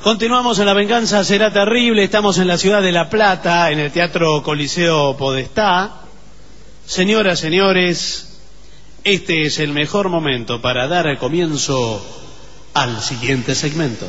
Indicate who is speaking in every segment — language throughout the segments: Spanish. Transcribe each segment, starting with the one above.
Speaker 1: Continuamos en La Venganza Será Terrible. Estamos en la ciudad de La Plata, en el Teatro Coliseo Podestá. Señoras, señores, este es el mejor momento para dar comienzo al siguiente segmento.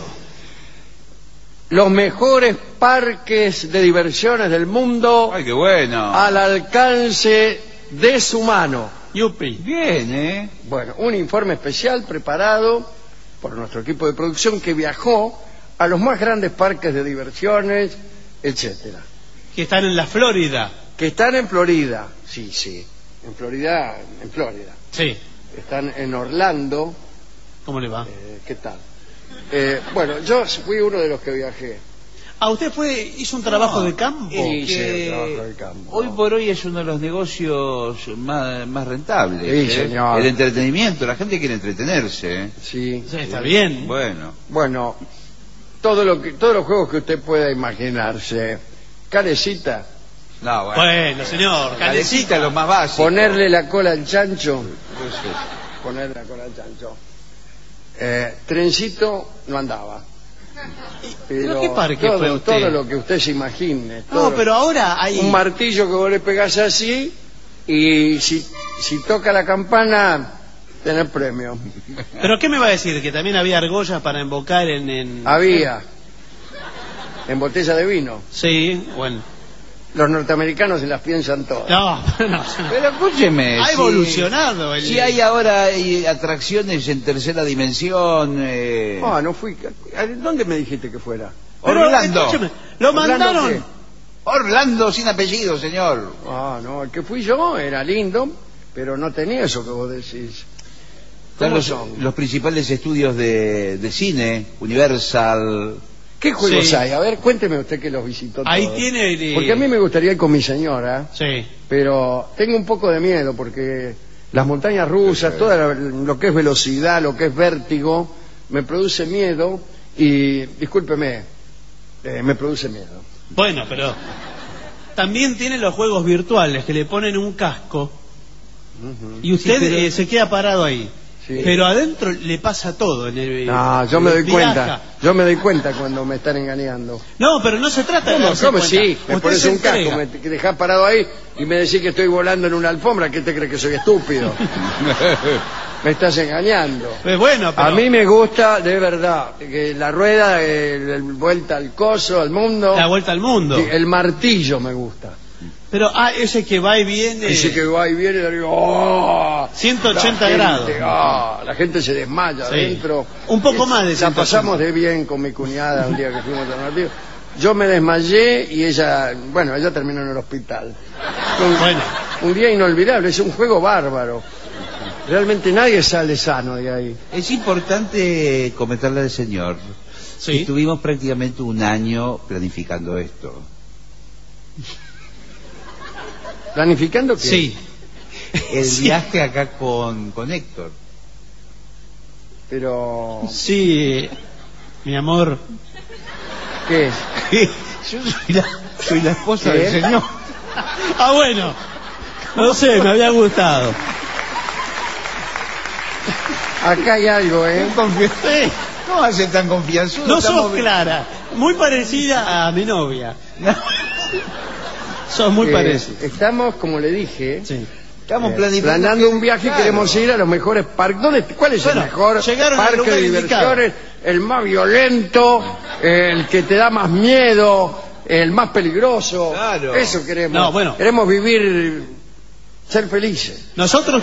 Speaker 2: Los mejores parques de diversiones del mundo.
Speaker 3: ¡Ay, qué bueno!
Speaker 2: Al alcance de su mano.
Speaker 1: Yupi.
Speaker 3: Bien, ¿eh?
Speaker 2: Bueno, un informe especial preparado por nuestro equipo de producción que viajó a los más grandes parques de diversiones, etcétera.
Speaker 1: Que están en la Florida.
Speaker 2: Que están en Florida. Sí. En Florida.
Speaker 1: Sí.
Speaker 2: Están en Orlando.
Speaker 1: ¿Cómo le va?
Speaker 2: ¿Qué tal? Bueno, yo fui uno de los que viajé.
Speaker 1: Ah, usted hizo un trabajo de campo.
Speaker 2: Hice un trabajo de campo.
Speaker 3: Hoy por hoy es uno de los negocios más rentables.
Speaker 2: Sí, señor.
Speaker 3: El entretenimiento, la gente quiere entretenerse.
Speaker 2: Sí.
Speaker 1: Sí, está bien.
Speaker 2: Bueno, todos los juegos que usted pueda imaginarse. Calecita.
Speaker 3: No,
Speaker 1: Bueno, señor,
Speaker 3: Calecita es lo más básico.
Speaker 2: Ponerle la cola al chancho. Ponerle la cola al chancho. Trencito no andaba.
Speaker 1: ¿Pero qué parque fue usted?
Speaker 2: Todo lo que usted se imagine.
Speaker 1: No, pero ahora hay...
Speaker 2: Un martillo que vos le pegás así y si toca la campana, tenés premio.
Speaker 1: ¿Pero qué me va a decir? ¿Que también había argollas para invocar en...?
Speaker 2: Había. En botella de vino.
Speaker 1: Sí, bueno.
Speaker 2: Los norteamericanos se las piensan todas.
Speaker 1: No.
Speaker 3: Pero escúcheme.
Speaker 1: Ha evolucionado.
Speaker 3: Si hay ahora atracciones en tercera dimensión.
Speaker 2: No fui. ¿Dónde me dijiste que fuera?
Speaker 1: Pero,
Speaker 3: Orlando.
Speaker 1: Escúcheme, lo mandaron...
Speaker 2: ¿Qué?
Speaker 3: Orlando sin apellido, señor.
Speaker 2: No, el que fui yo era lindo, pero no tenía eso que vos decís.
Speaker 3: Están los principales estudios de cine, Universal.
Speaker 2: ¿Qué juegos
Speaker 1: Sí.
Speaker 2: hay? A ver, cuénteme usted que los visitó
Speaker 1: Ahí
Speaker 2: todos.
Speaker 1: tiene...
Speaker 2: Porque a mí me gustaría ir con mi señora,
Speaker 1: Sí.
Speaker 2: pero tengo un poco de miedo porque las montañas rusas, todo lo que es velocidad, lo que es vértigo, me produce miedo y, discúlpeme, me produce miedo.
Speaker 1: Bueno, pero... También tiene los juegos virtuales, que le ponen un casco y usted
Speaker 3: Sí, pero-
Speaker 1: se queda parado ahí.
Speaker 2: Sí.
Speaker 1: Pero adentro le pasa todo.
Speaker 2: No, yo me doy cuenta. Yo me doy cuenta cuando me están engañando.
Speaker 1: No, pero no se trata de darse
Speaker 2: ¿Cómo?
Speaker 1: cuenta.
Speaker 2: Sí, me
Speaker 1: Usted
Speaker 2: pones
Speaker 1: se
Speaker 2: un casco,
Speaker 1: entrega.
Speaker 2: me dejás parado ahí y me decís que estoy volando en una alfombra. ¿Qué te crees que soy estúpido? Me estás engañando.
Speaker 1: Bueno, pero...
Speaker 2: A mí me gusta, de verdad, que la rueda, vuelta al coso, al mundo.
Speaker 1: La vuelta al mundo.
Speaker 2: El martillo me gusta.
Speaker 1: Pero, ese que va y viene...
Speaker 2: Ese que va y viene, digo, ¡oh!
Speaker 1: 180
Speaker 2: La
Speaker 1: grados.
Speaker 2: gente, la gente se desmaya
Speaker 1: Sí.
Speaker 2: adentro.
Speaker 1: Un poco más de
Speaker 2: La
Speaker 1: 180.
Speaker 2: pasamos de bien con mi cuñada un día que fuimos a martillo. Yo me desmayé y ella terminó en el hospital.
Speaker 1: Bueno.
Speaker 2: Un día inolvidable, es un juego bárbaro. Realmente nadie sale sano de ahí.
Speaker 3: Es importante comentarle al señor.
Speaker 1: Sí.
Speaker 3: Estuvimos prácticamente un año planificando esto.
Speaker 2: ¿Planificando qué?
Speaker 1: Sí.
Speaker 3: El
Speaker 1: Sí.
Speaker 3: viaje acá con Héctor.
Speaker 2: Pero...
Speaker 1: Sí, mi amor.
Speaker 2: ¿Qué es?
Speaker 3: Yo soy la esposa
Speaker 2: ¿Qué?
Speaker 3: del señor.
Speaker 1: Bueno. No sé, me había gustado.
Speaker 2: Acá hay algo, ¿eh?
Speaker 1: Sí.
Speaker 3: ¿Cómo hace tan confianzudo?
Speaker 1: No
Speaker 3: Estamos
Speaker 1: sos Clara. Muy parecida a mi novia. Sos muy parecida.
Speaker 2: Estamos, como le dije,
Speaker 1: Sí.
Speaker 3: Estamos planificando
Speaker 2: planeando un viaje y
Speaker 3: claro.
Speaker 2: queremos ir a los mejores parques. ¿Cuál es
Speaker 1: Bueno,
Speaker 2: el mejor
Speaker 1: llegaron al
Speaker 2: parque
Speaker 1: lugar
Speaker 2: de
Speaker 1: indicado.
Speaker 2: diversiones? El más violento, el que te da más miedo, el más peligroso.
Speaker 3: Claro.
Speaker 2: Eso queremos.
Speaker 1: No, bueno.
Speaker 2: Queremos vivir, ser felices.
Speaker 1: Nosotros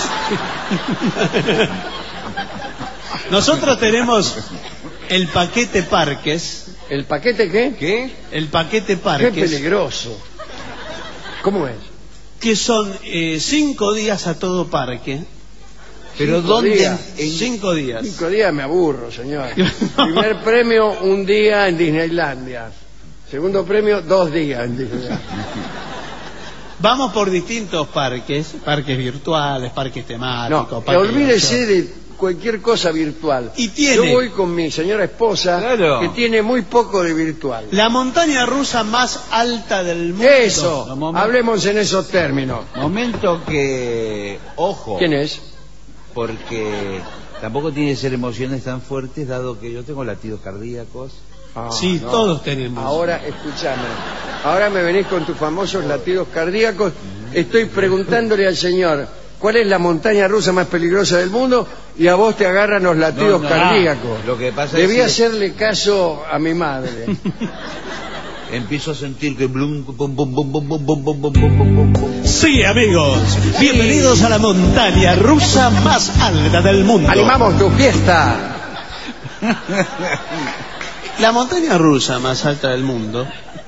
Speaker 1: tenemos el paquete parques.
Speaker 2: ¿El paquete qué?
Speaker 3: ¿Qué?
Speaker 1: El paquete
Speaker 2: Qué
Speaker 1: parques.
Speaker 2: peligroso. ¿Cómo es?
Speaker 1: Que son 5 días a todo parque.
Speaker 3: Pero
Speaker 2: 5
Speaker 3: ¿dónde?
Speaker 2: días.
Speaker 3: En
Speaker 1: 5 días.
Speaker 2: 5 días me aburro, señor. Primer premio, un día en Disneylandia. Segundo premio, 2 días en Disneylandia.
Speaker 1: Vamos por distintos parques virtuales, parques temáticos.
Speaker 2: No,
Speaker 1: parques
Speaker 2: olvídese
Speaker 1: de...
Speaker 2: de cualquier cosa virtual.
Speaker 1: Y tiene-
Speaker 2: Yo voy con mi señora esposa,
Speaker 3: Claro.
Speaker 2: que tiene muy poco de virtual.
Speaker 1: La montaña rusa más alta del mundo.
Speaker 2: Eso,
Speaker 3: No, momento.
Speaker 2: hablemos en esos términos.
Speaker 3: Momento que... Ojo.
Speaker 2: ¿Quién es?
Speaker 3: Porque tampoco tiene que ser emociones tan fuertes, dado que yo tengo latidos cardíacos.
Speaker 1: Sí,
Speaker 2: no.
Speaker 1: todos tenemos.
Speaker 2: Ahora, escúchame. Ahora me venís con tus famosos latidos cardíacos. Estoy preguntándole al señor cuál es la montaña rusa más peligrosa del mundo y a vos te agarran los latidos cardíacos.
Speaker 3: Lo que pasa
Speaker 2: Debí
Speaker 3: es que
Speaker 2: hacerle caso a mi madre.
Speaker 3: empiezo a sentir que blum, bum, bum, bum, bum, bum, bum, bum, bum, bum, bum.
Speaker 1: Sí, amigos, bienvenidos a la montaña rusa más alta del mundo.
Speaker 2: ¡Animamos tu fiesta!
Speaker 1: La montaña rusa más alta del mundo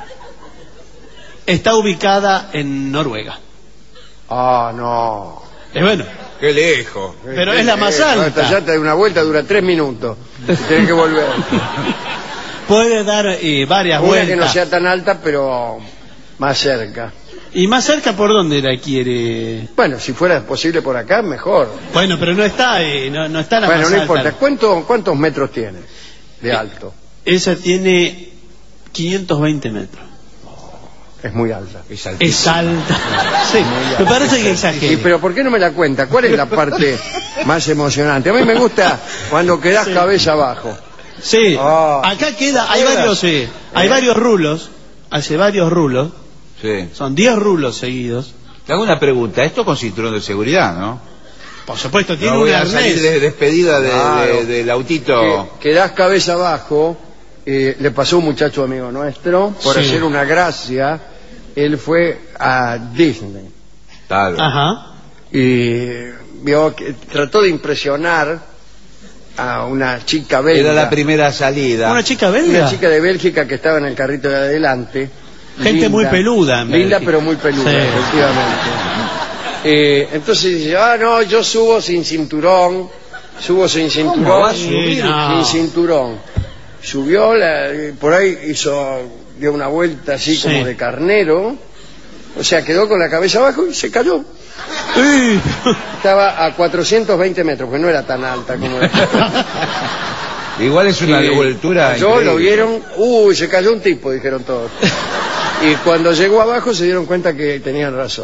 Speaker 1: está ubicada en Noruega.
Speaker 2: Ah, no.
Speaker 1: Bueno,
Speaker 3: ¡Qué lejos!
Speaker 1: pero es la más alta.
Speaker 2: Esta ya te da una vuelta, dura 3 minutos. Tienes que volver.
Speaker 1: Puede dar varias
Speaker 2: Una
Speaker 1: vueltas.
Speaker 2: que no sea tan alta, pero más cerca.
Speaker 1: ¿Y más cerca por dónde la quiere?
Speaker 2: Bueno, si fuera posible por acá, mejor.
Speaker 1: Bueno, pero no está, no está la
Speaker 2: Bueno,
Speaker 1: más
Speaker 2: no
Speaker 1: alta.
Speaker 2: importa. ¿Cuántos metros tiene de alto?
Speaker 1: Esa tiene 520 metros.
Speaker 2: Es muy alta.
Speaker 1: Es alta. Sí, me parece que exagero.
Speaker 2: Sí, pero ¿por qué no me la cuenta? ¿Cuál es la parte más emocionante? A mí me gusta cuando quedás cabeza abajo.
Speaker 1: Sí,
Speaker 2: Ah.
Speaker 1: acá queda, hay
Speaker 3: ¿Queda?
Speaker 1: varios, hay varios rulos, hace varios rulos,
Speaker 3: Sí.
Speaker 1: son 10 rulos seguidos.
Speaker 3: Te hago una pregunta. Esto con cinturón de seguridad, ¿no?
Speaker 1: Por supuesto, tiene
Speaker 3: No
Speaker 1: un
Speaker 3: voy a salir
Speaker 1: arnés.
Speaker 3: de despedida
Speaker 2: Claro.
Speaker 3: del autito.
Speaker 2: Quedás cabeza abajo. Le pasó a un muchacho amigo nuestro, por
Speaker 1: Sí.
Speaker 2: hacer una gracia, él fue a Disney
Speaker 3: Claro.
Speaker 1: Ajá.
Speaker 2: y vio que trató de impresionar a una chica belga.
Speaker 3: Era la primera salida.
Speaker 1: Una chica belga.
Speaker 2: Una chica de Bélgica que estaba en el carrito de adelante.
Speaker 1: Gente muy peluda en
Speaker 2: Linda,
Speaker 1: Bélgica.
Speaker 2: pero muy peluda,
Speaker 1: Sí.
Speaker 2: efectivamente. Entonces dice, no, yo subo sin cinturón.
Speaker 3: ¿Cómo va a
Speaker 1: subir?
Speaker 2: Sin cinturón. Subió, por ahí dio una vuelta así
Speaker 1: Sí.
Speaker 2: como de carnero. O sea, quedó con la cabeza abajo y se cayó. Estaba a 420 metros, que no era tan alta como la
Speaker 3: Igual es una devoltura.
Speaker 2: Yo lo vieron, se cayó un tipo, dijeron todos. Y cuando llegó abajo se dieron cuenta que tenían razón.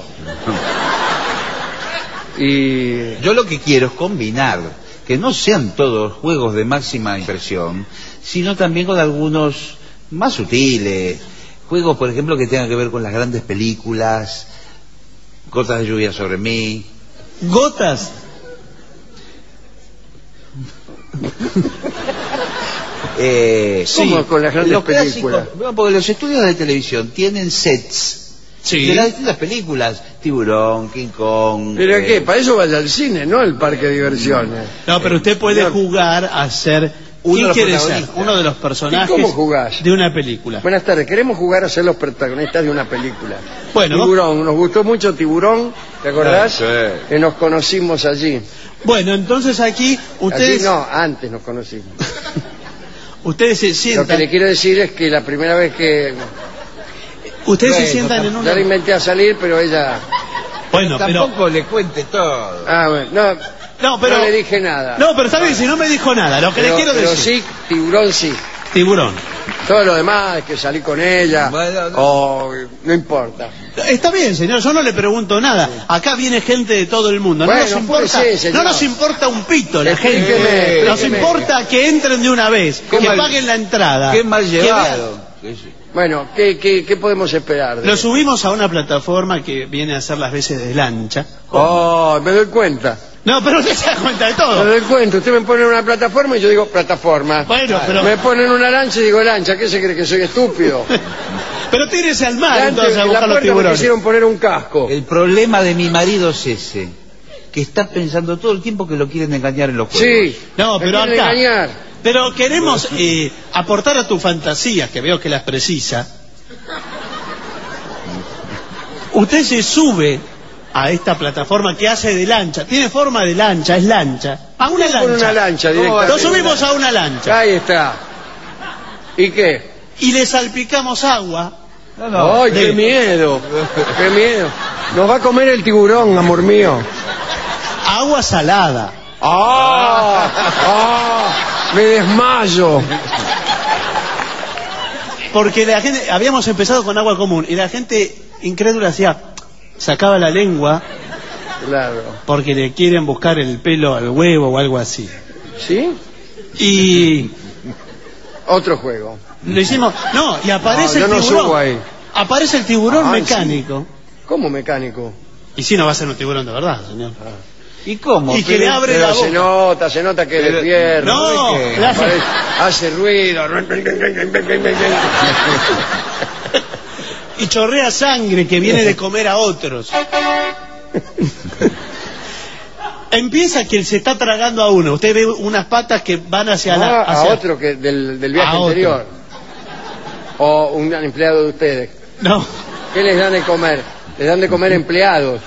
Speaker 2: Y
Speaker 3: Yo lo que quiero es combinar, que no sean todos juegos de máxima impresión, sino también con algunos más sutiles. Juegos, por ejemplo, que tengan que ver con las grandes películas, Gotas de lluvia sobre mí.
Speaker 1: Gotas.
Speaker 2: ¿cómo con las grandes
Speaker 3: los clásicos,
Speaker 2: películas?
Speaker 3: no, porque los estudios de televisión tienen sets
Speaker 1: Sí.
Speaker 3: de las distintas películas. Tiburón, King Kong.
Speaker 2: ¿Pero qué? Para eso vaya al cine, no al parque de diversiones.
Speaker 1: No, pero usted puede
Speaker 2: señor.
Speaker 1: jugar a ser
Speaker 3: Uno de
Speaker 1: ¿quién
Speaker 3: los
Speaker 1: quiere ser?
Speaker 3: protagonistas.
Speaker 1: Uno de los personajes
Speaker 2: ¿Y cómo jugás?
Speaker 1: de una película.
Speaker 2: Buenas tardes, queremos jugar a ser los protagonistas de una película.
Speaker 1: Bueno,
Speaker 2: Tiburón, nos gustó mucho Tiburón, ¿te acordás?
Speaker 3: Sí.
Speaker 2: Que nos conocimos allí.
Speaker 1: Bueno, entonces aquí ustedes,
Speaker 2: Allí no, antes nos conocimos.
Speaker 1: ustedes se
Speaker 2: Lo que
Speaker 1: sientan,
Speaker 2: le quiero decir es que la primera vez que...
Speaker 1: ustedes se
Speaker 3: Bueno,
Speaker 1: sientan en
Speaker 2: Ya
Speaker 1: una.
Speaker 2: le inventé a salir, pero ella...
Speaker 1: Bueno, pero
Speaker 3: Tampoco le cuente todo.
Speaker 2: Ah, bueno,
Speaker 1: no, pero
Speaker 2: no le dije nada.
Speaker 1: no, pero está bien, si no me dijo nada. Lo que le quiero
Speaker 2: pero
Speaker 1: decir,
Speaker 2: sí, Tiburón sí.
Speaker 1: Tiburón.
Speaker 2: Todo lo demás, que salí con ella,
Speaker 3: Bueno, no.
Speaker 2: o no importa.
Speaker 1: Está bien, señor, yo no le pregunto nada. Acá viene gente de todo el mundo. No
Speaker 2: Bueno,
Speaker 1: nos importa,
Speaker 2: pues sí, señor.
Speaker 1: no nos importa un pito la
Speaker 2: Explíqueme,
Speaker 1: gente. Nos
Speaker 2: explíqueme.
Speaker 1: importa que entren de una vez,
Speaker 3: Qué
Speaker 1: que
Speaker 3: mal-
Speaker 1: paguen la entrada.
Speaker 3: Qué mal
Speaker 1: que
Speaker 3: llevado.
Speaker 2: Bueno, ¿qué podemos esperar?
Speaker 1: Lo subimos a una plataforma que viene a hacer las veces de lancha.
Speaker 2: Oh, me doy cuenta.
Speaker 1: No, pero usted se da cuenta de
Speaker 2: Me
Speaker 1: todo.
Speaker 2: doy cuenta. Usted me pone en una plataforma y yo digo plataforma.
Speaker 1: Bueno, pero,
Speaker 2: Me pone en una lancha y digo lancha. ¿Qué se cree que soy estúpido?
Speaker 1: pero tírese al
Speaker 2: Y
Speaker 1: mar
Speaker 2: antes,
Speaker 1: entonces a
Speaker 2: en la
Speaker 1: buscar los
Speaker 2: puerta me
Speaker 1: tiburones.
Speaker 2: quisieron poner un casco.
Speaker 3: El problema de mi marido es ese, que está pensando todo el tiempo que lo quieren engañar en los juegos.
Speaker 2: Sí.
Speaker 1: No,
Speaker 2: me
Speaker 1: pero
Speaker 2: quieren
Speaker 1: acá.
Speaker 2: engañar.
Speaker 1: Pero queremos aportar a tu fantasía, que veo que las precisa. Usted se sube a esta plataforma que hace de lancha, tiene forma de lancha, es lancha. A una
Speaker 2: Con una
Speaker 1: lancha.
Speaker 2: lancha
Speaker 3: ¿Cómo va a
Speaker 2: directamente.
Speaker 1: Lo subimos a una lancha
Speaker 2: Ahí está. ¿Y qué?
Speaker 1: y le salpicamos agua.
Speaker 3: No,
Speaker 2: ¡Ay, qué
Speaker 1: de-
Speaker 2: miedo! ¡Qué miedo! Nos va a comer el tiburón, amor mío.
Speaker 1: Agua salada.
Speaker 2: ¡Ah! ¡Ah! ¡Me desmayo!
Speaker 1: Porque la gente, habíamos empezado con agua común y la gente incrédula sacaba la lengua
Speaker 2: Claro.
Speaker 1: porque le quieren buscar el pelo al huevo o algo así.
Speaker 2: ¿Sí?
Speaker 1: Y
Speaker 2: Otro juego.
Speaker 1: Lo hicimos... No, y aparece
Speaker 2: No,
Speaker 1: el
Speaker 2: yo no
Speaker 1: tiburón.
Speaker 2: subo ahí.
Speaker 1: Aparece el tiburón
Speaker 2: Ay,
Speaker 1: mecánico.
Speaker 2: ¿Cómo mecánico?
Speaker 1: Y si no va a ser un tiburón de verdad, señor.
Speaker 3: ¿Y cómo?
Speaker 1: Y que le abre la
Speaker 2: Pero
Speaker 1: boca.
Speaker 2: se nota que
Speaker 3: Pero-
Speaker 2: despierta.
Speaker 1: No,
Speaker 2: es que
Speaker 1: le hace-
Speaker 2: hace ruido.
Speaker 1: Y chorrea sangre que viene de comer a otros. Empieza que él se está tragando a uno. Usted ve unas patas que van hacia la...
Speaker 2: A
Speaker 1: hacia-
Speaker 2: otro que del viaje
Speaker 1: A otro.
Speaker 2: anterior. O un empleado de ustedes.
Speaker 1: No.
Speaker 2: ¿Qué les dan de comer? Les dan de comer empleados.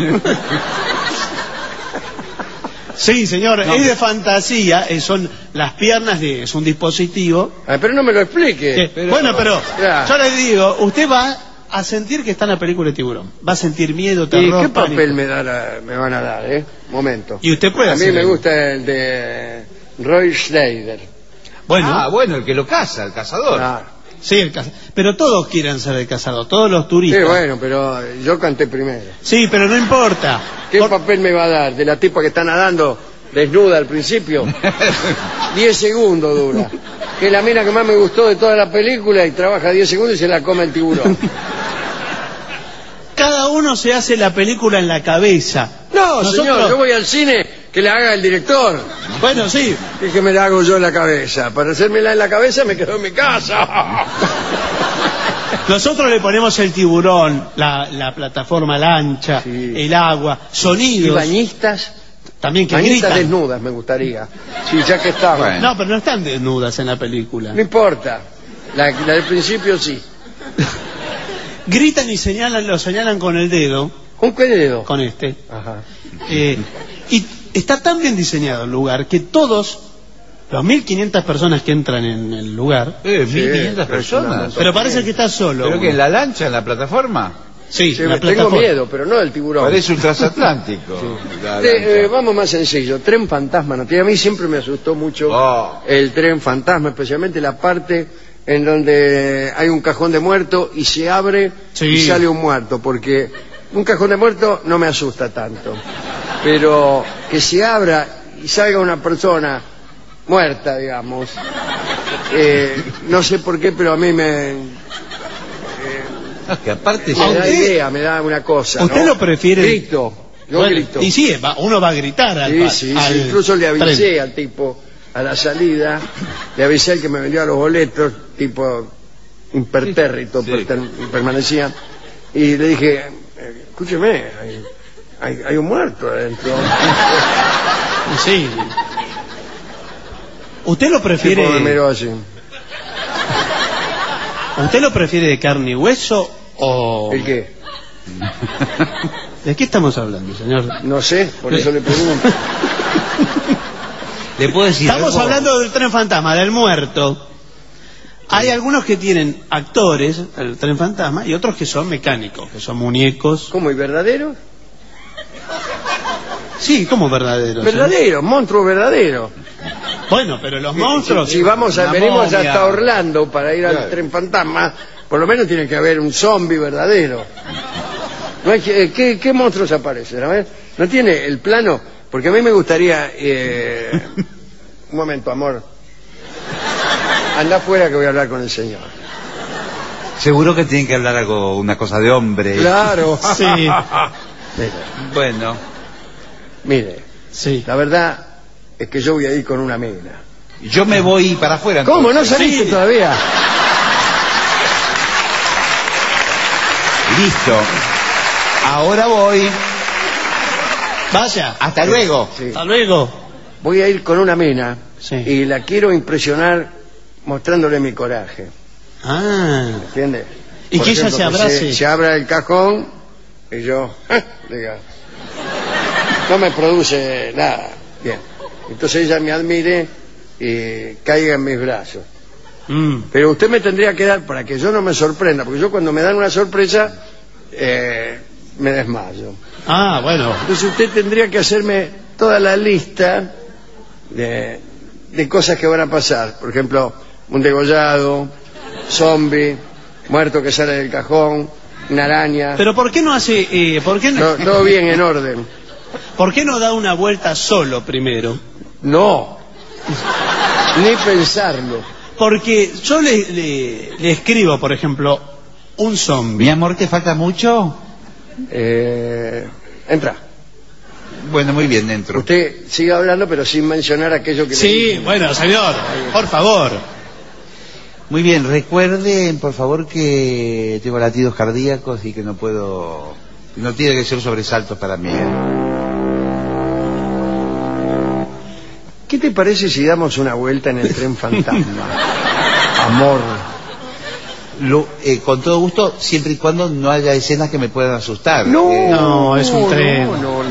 Speaker 1: Sí, señor, es de fantasía. Son las piernas de... Es un dispositivo.
Speaker 2: Pero no me lo explique.
Speaker 1: Bueno, pero
Speaker 2: Ya.
Speaker 1: yo le digo, usted va a sentir que está en la película de Tiburón. Va a sentir miedo,
Speaker 2: ¿Y
Speaker 1: terror,
Speaker 2: qué
Speaker 1: pánico.
Speaker 2: papel me van a dar, Momento.
Speaker 1: Y usted puede
Speaker 2: A mí
Speaker 1: hacer
Speaker 2: me
Speaker 1: algo.
Speaker 2: gusta el de Roy Schneider.
Speaker 1: Bueno,
Speaker 3: Bueno, el que lo caza, el cazador.
Speaker 2: Ah,
Speaker 1: sí, pero todos quieren ser el cazador, todos los
Speaker 2: sí,
Speaker 1: turistas.
Speaker 2: bueno, pero yo canté primero.
Speaker 1: Sí, pero no importa.
Speaker 2: ¿Qué papel me va a dar? ¿De la tipa que está nadando desnuda al principio? 10 segundos dura. Que es la mina que más me gustó de toda la película y trabaja 10 segundos y se la come el tiburón.
Speaker 1: Cada uno se hace la película en la cabeza.
Speaker 2: No,
Speaker 1: Nosotros-
Speaker 2: señor, yo voy al cine que la haga el director.
Speaker 1: Bueno, sí.
Speaker 2: Y que me la hago yo en la cabeza. Para hacérmela en la cabeza me quedo en mi casa.
Speaker 1: Nosotros le ponemos el tiburón, la plataforma lancha,
Speaker 2: Sí.
Speaker 1: el agua,
Speaker 2: Y
Speaker 1: sonidos.
Speaker 2: bañistas.
Speaker 1: También que
Speaker 2: Bañistas
Speaker 1: gritan.
Speaker 2: desnudas me gustaría. Sí, ya que estamos.
Speaker 3: Bueno.
Speaker 1: No, pero no están desnudas en la película.
Speaker 2: No importa. La del principio sí.
Speaker 1: Gritan y lo señalan con el dedo,
Speaker 2: ¿Con qué dedo?
Speaker 1: con este.
Speaker 2: Ajá.
Speaker 1: Y está tan bien diseñado el lugar que todos, los 1.500 personas que entran en el lugar,
Speaker 3: 1.500
Speaker 2: pero es una
Speaker 3: personas.
Speaker 2: montón.
Speaker 1: pero parece que está solo.
Speaker 3: ¿Pero que en la lancha, en la plataforma?
Speaker 1: Sí,
Speaker 2: Sí,
Speaker 1: la
Speaker 2: tengo
Speaker 1: plataforma.
Speaker 2: miedo, pero no del tiburón.
Speaker 3: Parece un transatlántico. la lancha.
Speaker 2: Vamos más sencillo. Tren fantasma. ¿No? A mí siempre me asustó mucho
Speaker 3: Oh.
Speaker 2: el tren fantasma, especialmente la parte en donde hay un cajón de muerto y se abre
Speaker 1: Sí.
Speaker 2: y sale un muerto, porque un cajón de muerto no me asusta tanto, pero que se abra y salga una persona muerta, digamos, no sé por qué, pero a mí me
Speaker 3: No, que aparte
Speaker 2: da
Speaker 1: usted-
Speaker 2: idea, me da una cosa.
Speaker 1: ¿Usted
Speaker 2: ¿no?
Speaker 1: lo prefiere?
Speaker 2: Grito, yo
Speaker 1: Bueno,
Speaker 2: grito.
Speaker 1: y sí, uno va a gritar al,
Speaker 2: Sí,
Speaker 1: al
Speaker 2: incluso le avisé
Speaker 1: tren.
Speaker 2: al tipo a la salida, le avisé al que me vendió los boletos, tipo impertérrito,
Speaker 3: Sí.
Speaker 2: permanecía, y le dije, escúcheme, hay un muerto adentro.
Speaker 1: Sí. ¿Usted lo
Speaker 2: El tipo me
Speaker 1: prefiere?
Speaker 2: miró así.
Speaker 1: ¿Usted lo prefiere de carne y hueso o...?
Speaker 2: ¿El qué?
Speaker 1: ¿De qué estamos hablando, señor?
Speaker 2: No sé, por eso le pregunto.
Speaker 3: le puedo decir
Speaker 1: Estamos
Speaker 3: algo?
Speaker 1: hablando del tren fantasma, del muerto. Hay algunos que tienen actores, el tren fantasma, y otros que son mecánicos, que son muñecos.
Speaker 2: ¿Cómo, y verdadero?
Speaker 1: Sí, como verdaderos. ¿eh?
Speaker 2: Verdadero, monstruo verdadero.
Speaker 1: Bueno, pero los monstruos...
Speaker 2: Si vamos
Speaker 3: Una
Speaker 2: venimos
Speaker 3: momia.
Speaker 2: hasta Orlando para ir al
Speaker 3: Claro.
Speaker 2: tren fantasma, por lo menos tiene que haber un zombie verdadero. No hay ¿qué monstruos aparecen? A ver, ¿no tiene el plano? Porque a mí me gustaría... un momento, amor. Anda afuera que voy a hablar con el señor.
Speaker 3: Seguro que tienen que hablar algo, una cosa de hombre.
Speaker 2: Claro.
Speaker 1: Sí,
Speaker 2: Mire,
Speaker 3: Bueno,
Speaker 2: mire,
Speaker 1: sí.
Speaker 2: la verdad es que yo voy a ir con una mina.
Speaker 3: yo me voy para afuera.
Speaker 2: ¿Cómo? ¿No
Speaker 3: entonces.
Speaker 2: saliste
Speaker 1: Sí.
Speaker 2: todavía?
Speaker 3: Listo. Ahora voy.
Speaker 1: Vaya.
Speaker 3: Hasta luego.
Speaker 2: Sí.
Speaker 1: Hasta luego.
Speaker 2: Voy a ir con una mina
Speaker 1: Sí.
Speaker 2: y la quiero impresionar mostrándole mi coraje.
Speaker 1: Ah.
Speaker 2: ¿Entiendes?
Speaker 1: Y
Speaker 2: Por
Speaker 1: que ella
Speaker 2: ejemplo,
Speaker 1: se abrace.
Speaker 2: Se abra el cajón y yo, diga, no me produce nada. Bien. Entonces ella me admire y caiga en mis brazos.
Speaker 1: Mm.
Speaker 2: Pero usted me tendría que dar, para que yo no me sorprenda, porque yo cuando me dan una sorpresa, me desmayo.
Speaker 1: Ah, bueno.
Speaker 2: Entonces usted tendría que hacerme toda la lista de cosas que van a pasar. Por ejemplo, un degollado, zombie, muerto que sale del cajón, una araña.
Speaker 1: Pero ¿por qué no hace... ¿por qué no,
Speaker 2: Todo bien, en orden.
Speaker 1: ¿Por qué no da una vuelta solo primero?
Speaker 2: No. Ni pensarlo.
Speaker 1: Porque yo le escribo, por ejemplo, un zombie.
Speaker 3: Mi amor, ¿te falta mucho?
Speaker 2: Entra.
Speaker 3: Bueno, muy bien, dentro.
Speaker 2: Usted sigue hablando, pero sin mencionar aquello que le
Speaker 1: Sí,
Speaker 2: dije.
Speaker 1: bueno, señor, por favor.
Speaker 3: Muy bien, recuerden, por favor, que tengo latidos cardíacos y que no puedo... No tiene que ser sobresaltos para mí.
Speaker 2: ¿Qué te parece si damos una vuelta en el tren fantasma? Amor.
Speaker 3: Con todo gusto, siempre y cuando no haya escenas que me puedan asustar.
Speaker 1: No, es un tren.
Speaker 2: No.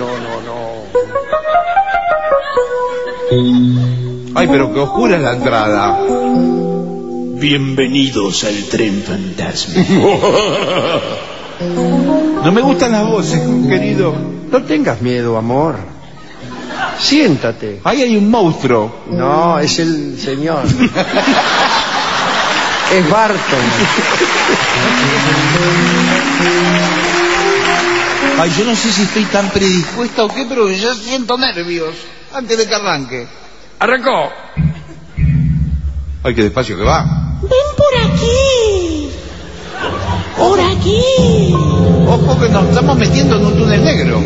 Speaker 3: Ay, pero que oscura es la entrada.
Speaker 1: Bienvenidos al tren fantasma.
Speaker 3: No me gustan las voces, querido.
Speaker 2: No tengas miedo, amor. Siéntate.
Speaker 3: Ahí hay un monstruo.
Speaker 2: No, es el señor. Es Barton.
Speaker 3: Ay, yo no sé si estoy tan predispuesta o qué, pero ya siento nervios antes de que arranque.
Speaker 2: ¡Arrancó!
Speaker 3: Ay, qué despacio que va.
Speaker 4: Ven por aquí. Por aquí.
Speaker 3: Ojo que nos estamos metiendo en un túnel negro.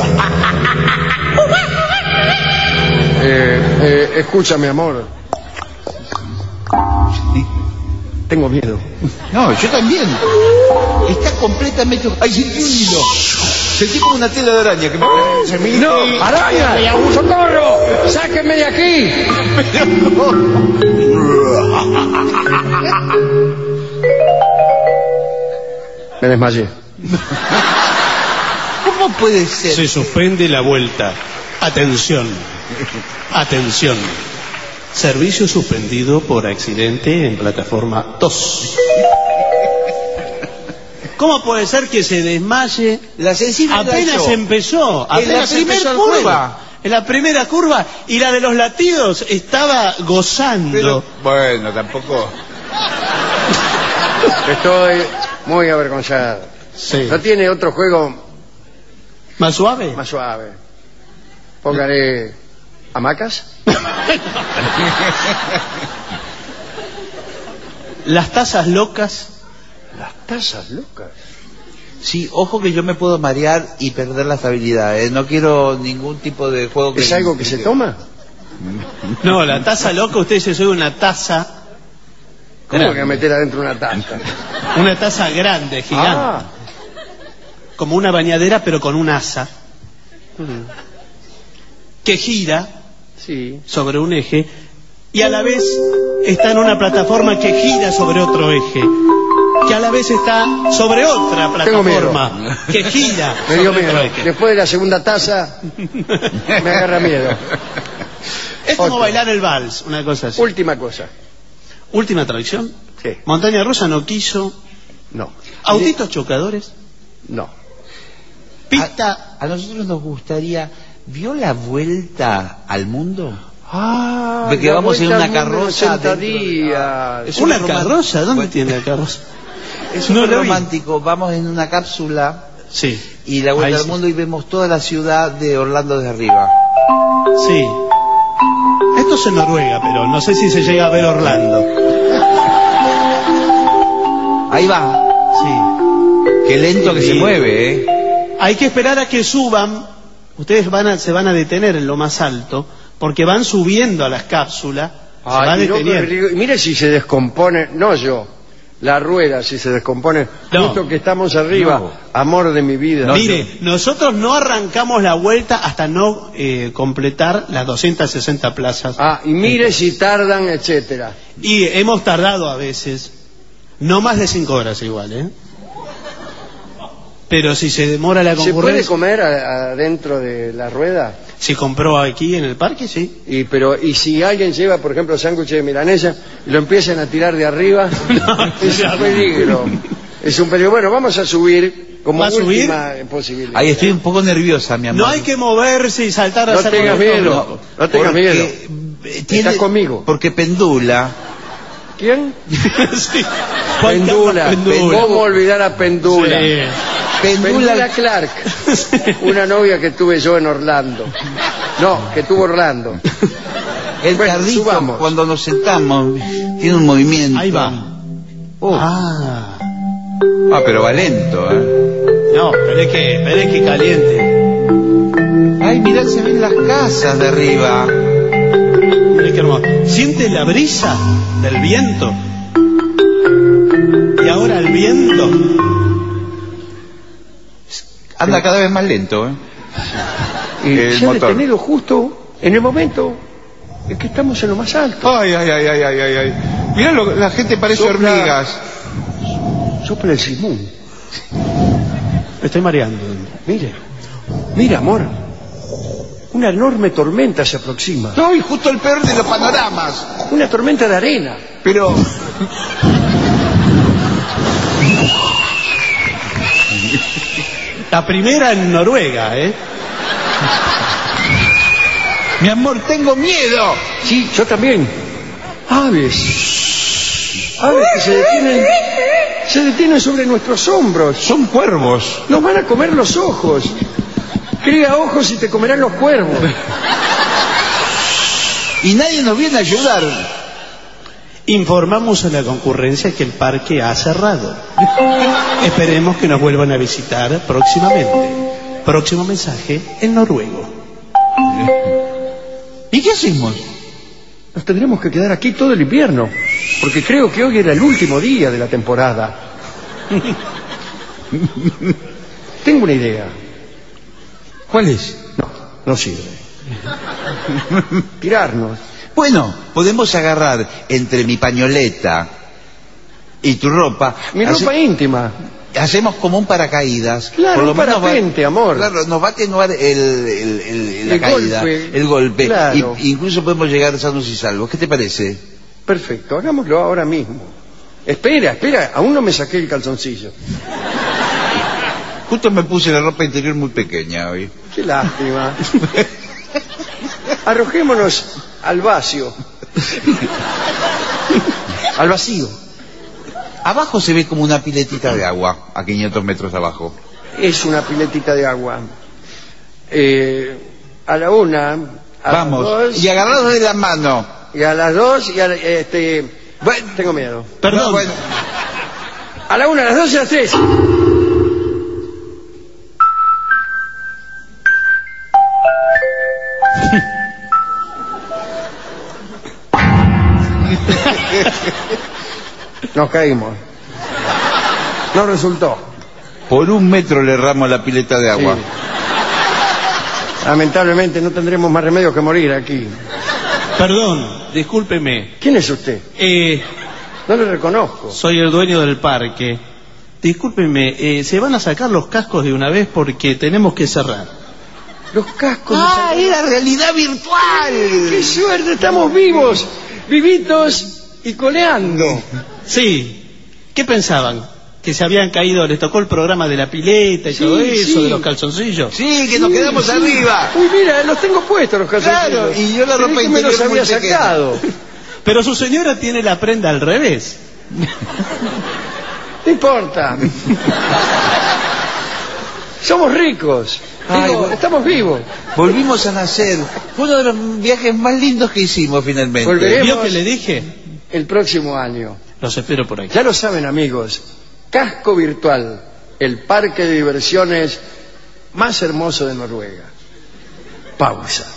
Speaker 2: Escúchame, amor. Tengo miedo.
Speaker 3: No, yo también. Está completamente... Ay, sentí un hilo. Sentí como una tela de araña que me...
Speaker 2: ¡No! ¡Araña! ¡Socorro! ¡Sáquenme de aquí! Me desmayé.
Speaker 3: ¿Cómo puede ser?
Speaker 1: Se suspende la vuelta. Atención. Atención. Servicio suspendido por accidente en plataforma 2. ¿Cómo puede ser que se desmaye?
Speaker 3: La sensible
Speaker 1: Apenas empezó.
Speaker 3: En la
Speaker 1: Apenas
Speaker 3: primer
Speaker 1: empezó el
Speaker 3: curva.
Speaker 1: juego. En la primera curva. Y la de los latidos estaba gozando.
Speaker 3: Pero, bueno, tampoco...
Speaker 2: Estoy muy avergonzado.
Speaker 1: Sí.
Speaker 2: ¿No tiene otro juego
Speaker 1: ¿Más suave?
Speaker 2: más suave? Póngale hamacas.
Speaker 1: Las tazas locas.
Speaker 2: Las tazas locas.
Speaker 3: Sí, ojo que yo me puedo marear y perder la estabilidad, ¿eh? No quiero ningún tipo de juego que...
Speaker 2: ¿Es algo que se toma?
Speaker 1: No, la taza loca, usted se sube una taza.
Speaker 2: ¿Cómo
Speaker 1: grande.
Speaker 2: que meter adentro una taza?
Speaker 1: Una taza grande, gigante.
Speaker 2: Ah,
Speaker 1: Como una bañadera, pero con un asa. Que gira
Speaker 2: sí.
Speaker 1: sobre un eje y a la vez está en una plataforma que gira sobre otro eje, que a la vez está sobre otra
Speaker 2: Tengo
Speaker 1: plataforma
Speaker 2: miedo.
Speaker 1: que gira
Speaker 2: Me dio
Speaker 1: sobre otro
Speaker 2: miedo.
Speaker 1: eje.
Speaker 2: Después de la segunda taza, me agarra miedo.
Speaker 1: Es como
Speaker 2: Otro.
Speaker 1: bailar el vals, una cosa así.
Speaker 2: Última cosa.
Speaker 1: Última tradición.
Speaker 2: Sí.
Speaker 1: Montaña rusa no quiso.
Speaker 2: No.
Speaker 1: Autitos chocadores.
Speaker 2: No.
Speaker 1: Pista.
Speaker 3: A nosotros nos gustaría... ¿Vio la vuelta al mundo?
Speaker 2: Ah,
Speaker 3: De que
Speaker 2: la
Speaker 3: vamos en
Speaker 2: vuelta
Speaker 3: una
Speaker 2: al mundo en
Speaker 3: carroza
Speaker 2: 80
Speaker 3: dentro de-
Speaker 2: días.
Speaker 3: Es
Speaker 1: ¿Una
Speaker 3: un
Speaker 1: carroza? ¿Dónde
Speaker 3: Bueno.
Speaker 1: tiene la carroza?
Speaker 3: Es
Speaker 1: No
Speaker 3: súper
Speaker 1: lo vi.
Speaker 3: romántico. Vamos en una cápsula
Speaker 1: Sí.
Speaker 3: y la vuelta
Speaker 1: Ahí
Speaker 3: al
Speaker 1: sí.
Speaker 3: mundo y vemos toda la ciudad de Orlando desde arriba.
Speaker 1: Sí. Esto es en Noruega, pero no sé si se llega a ver Orlando.
Speaker 3: Ahí va.
Speaker 1: Sí.
Speaker 3: Qué lento que
Speaker 1: Sí.
Speaker 3: se mueve, ¿eh?
Speaker 1: Hay que esperar a que suban. Ustedes se van a detener en lo más alto, porque van subiendo a las cápsulas. Se va
Speaker 2: Ay, no,
Speaker 1: deteniendo.
Speaker 2: pero digo, mire si se descompone, no yo, la rueda si se descompone,
Speaker 1: No.
Speaker 2: justo que estamos arriba,
Speaker 3: No.
Speaker 2: amor de mi vida.
Speaker 1: Mire, nosotros no arrancamos la vuelta hasta no completar las 260 plazas.
Speaker 2: Ah, y mire si tardan, etcétera.
Speaker 1: Y hemos tardado a veces, no más de 5 horas igual, ¿eh? Pero si se demora la
Speaker 2: ¿Se puede
Speaker 1: concurrencia...
Speaker 2: comer adentro de la rueda?
Speaker 1: Si compró aquí en el parque, sí.
Speaker 2: Y si alguien lleva, por ejemplo, sándwiches de milanesa y lo empiezan a tirar de arriba, es un peligro. Es un peligro. Bueno, vamos a subir como
Speaker 1: ¿Va a subir?
Speaker 2: última posibilidad.
Speaker 3: Ahí estoy un poco nerviosa, mi amor.
Speaker 1: No hay que moverse y saltar a
Speaker 2: No
Speaker 1: hacer
Speaker 2: tengas
Speaker 1: monótono.
Speaker 2: miedo. No tengas
Speaker 3: Porque,
Speaker 2: miedo.
Speaker 3: tiene-
Speaker 2: Está conmigo.
Speaker 3: Porque pendula.
Speaker 2: ¿Quién?
Speaker 1: Sí. Juan
Speaker 2: Pendula.
Speaker 1: Carlos Pendula.
Speaker 2: ¿Cómo olvidar a Pendula?
Speaker 1: Sí.
Speaker 2: Pendula Clark, una novia que tuve yo en Orlando. No, que tuvo Orlando.
Speaker 3: El
Speaker 2: Bueno,
Speaker 3: carrito,
Speaker 2: subamos.
Speaker 3: cuando nos sentamos, tiene un movimiento.
Speaker 1: Ahí va.
Speaker 3: Ah, pero va lento, ¿eh?
Speaker 1: No, esperé que caliente.
Speaker 3: Ay, mirá, se ven las casas de arriba.
Speaker 1: Mirá qué hermoso. ¿Siente la brisa del viento? Y ahora el viento.
Speaker 3: Anda cada vez más lento, ¿eh?
Speaker 2: Y
Speaker 3: El
Speaker 2: se ha
Speaker 3: motor.
Speaker 2: detenido justo en el momento en que estamos en lo más alto.
Speaker 3: Ay, ay, ay, ay, ay, ay, ay. Mirá, la gente parece
Speaker 2: Sopla.
Speaker 3: hormigas.
Speaker 2: Sopla el simón.
Speaker 1: Me estoy mareando.
Speaker 2: Mira, amor. Una enorme tormenta se aproxima.
Speaker 3: No, y justo el peor de los panoramas.
Speaker 2: Una tormenta de arena.
Speaker 3: Pero...
Speaker 1: La primera en Noruega, ¿eh?
Speaker 3: Mi amor, tengo miedo.
Speaker 2: Sí, yo también. Aves. Aves que se detienen sobre nuestros hombros.
Speaker 3: Son cuervos.
Speaker 2: Nos van a comer los ojos. Cría ojos y te comerán los cuervos.
Speaker 3: Y nadie nos viene a ayudar.
Speaker 1: Informamos a la concurrencia que el parque ha cerrado. Esperemos que nos vuelvan a visitar próximamente. Próximo mensaje en noruego.
Speaker 3: ¿Y qué hacemos?
Speaker 2: Nos tendremos que quedar aquí todo el invierno, porque creo que hoy era el último día de la temporada. Tengo una idea.
Speaker 3: ¿Cuál es?
Speaker 2: No sirve. Tirarnos.
Speaker 3: Bueno, podemos agarrar entre mi pañoleta y tu ropa.
Speaker 2: Mi ropa íntima.
Speaker 3: Hacemos como un paracaídas.
Speaker 2: Claro,
Speaker 3: Por lo
Speaker 2: un
Speaker 3: menos
Speaker 2: parapente, amor.
Speaker 3: Claro, nos va a atenuar la
Speaker 2: El
Speaker 3: caída,
Speaker 2: golpe.
Speaker 3: el golpe.
Speaker 2: Claro.
Speaker 3: Incluso podemos llegar sanos y salvos. ¿Qué te parece?
Speaker 2: Perfecto, hagámoslo ahora mismo. Espera, aún no me saqué el calzoncillo.
Speaker 3: Justo me puse la ropa interior muy pequeña hoy.
Speaker 2: Qué lástima. Arrojémonos al vacío. Al vacío.
Speaker 3: Abajo se ve como una piletita de agua, a 500 metros de abajo.
Speaker 2: Es una piletita de agua. A la una, a
Speaker 3: Vamos,
Speaker 2: las dos,
Speaker 3: y agarrados de la mano.
Speaker 2: y a las dos, y
Speaker 3: Bueno,
Speaker 2: tengo miedo.
Speaker 1: Perdón.
Speaker 3: no, bueno.
Speaker 2: A la una, a las dos y a las tres. Nos caímos. No resultó.
Speaker 3: Por 1 metro le erramos la pileta de agua.
Speaker 2: Sí. Lamentablemente no tendremos más remedio que morir aquí.
Speaker 1: Perdón, discúlpeme.
Speaker 2: ¿Quién es usted? No le reconozco.
Speaker 1: Soy el dueño del parque. Discúlpeme, se van a sacar los cascos de una vez porque tenemos que cerrar.
Speaker 2: Los cascos.
Speaker 3: ¡Ah, era realidad virtual!
Speaker 2: ¡Qué suerte! Estamos vivos, vivitos y coleando.
Speaker 1: Sí. ¿Qué pensaban? ¿Que se habían caído, les tocó el programa de la pileta y
Speaker 2: Sí,
Speaker 1: todo eso,
Speaker 2: sí.
Speaker 1: de los calzoncillos?
Speaker 3: Sí, que nos quedamos arriba.
Speaker 2: Uy, mira, los tengo puestos los calzoncillos.
Speaker 3: Claro, y yo la ropa
Speaker 2: Creí que me los
Speaker 3: interior muy
Speaker 2: había
Speaker 3: pequeña.
Speaker 2: sacado.
Speaker 1: Pero su señora tiene la prenda al revés.
Speaker 2: No importa. Somos ricos.
Speaker 3: Ay,
Speaker 2: Digo,
Speaker 3: bueno.
Speaker 2: estamos vivos.
Speaker 3: Volvimos a nacer. Fue uno de los viajes más lindos que hicimos finalmente.
Speaker 2: Volveremos.
Speaker 1: ¿Vio que le dije?
Speaker 2: El próximo año.
Speaker 1: Los espero por ahí.
Speaker 2: Ya lo saben, amigos. Casco Virtual, el parque de diversiones más hermoso de Noruega. Pausa.